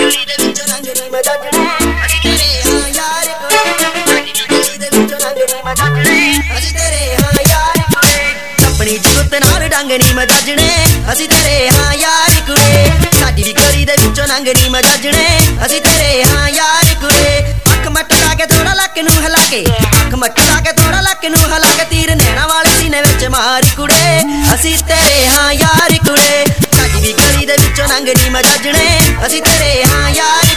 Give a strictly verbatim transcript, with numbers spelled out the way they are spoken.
ਗਲੀ ਦੇ ਵਿੱਚੋਂ ਲੰਘਣੀ ਮੈਂ ਜੱਜਣੇ ਅਸੀਂ ਤੇਰੇ ਹਾਂ ਯਾਰ ਕੁੜੇ ਗਲੀ ਦੇ ਵਿੱਚੋਂ ਲੰਘਣੀ ਮੈਂ ਜੱਜਣੇ ਅਸੀਂ ਤੇਰੇ ਹਾਂ ਯਾਰ ਕੁੜੇ ਆਪਣੀ ਜੁੱਤ ਨਾਲ ਡੰਗਣੀ ਮੈਂ ਜੱਜਣੇ ਅਸੀਂ ਤੇਰੇ ਹਾਂ ਯਾਰ ਕੁੜੇ ਸਾਡੀ ਵੀ ਗਲੀ ਦੇ ਵਿੱਚੋਂ ਲੰਘਣੀ ਮੈਂ ਜੱਜਣੇ ਅਸੀਂ ਤੇਰੇ ਹਾਂ ਯਾਰ ਕੁੜੇ ਅੱਖ ਮਟਕਾ ਕੇ ਥੋੜਾ ਲੱਕ ਨੂੰ ਹਿਲਾ ਕੇ ਅੱਖ ਮਟਕਾ ਕੇ ਥੋੜਾ ਲੱਕ ਨੂੰ ਹਿਲਾ ਕੇ ਤੀਰ ਨੈਣਾ ਵਾਲੇ ਸੀਨੇ ਵਿੱਚ ਮਾਰ ਕੁੜੇ ਅਸੀਂ ਤੇਰੇ ਹਾਂ ਯਾਰ ਕੁੜੇ ਸਾਡੀ ਵੀ ਗਲੀ ਦੇ ਵਿੱਚੋਂ ਲੰਘਣੀ ਮੈਂ ਜੱਜਣੇ ਅਸੀਂ ਤੇਰੇ ਹਾਂ ਯਾਰ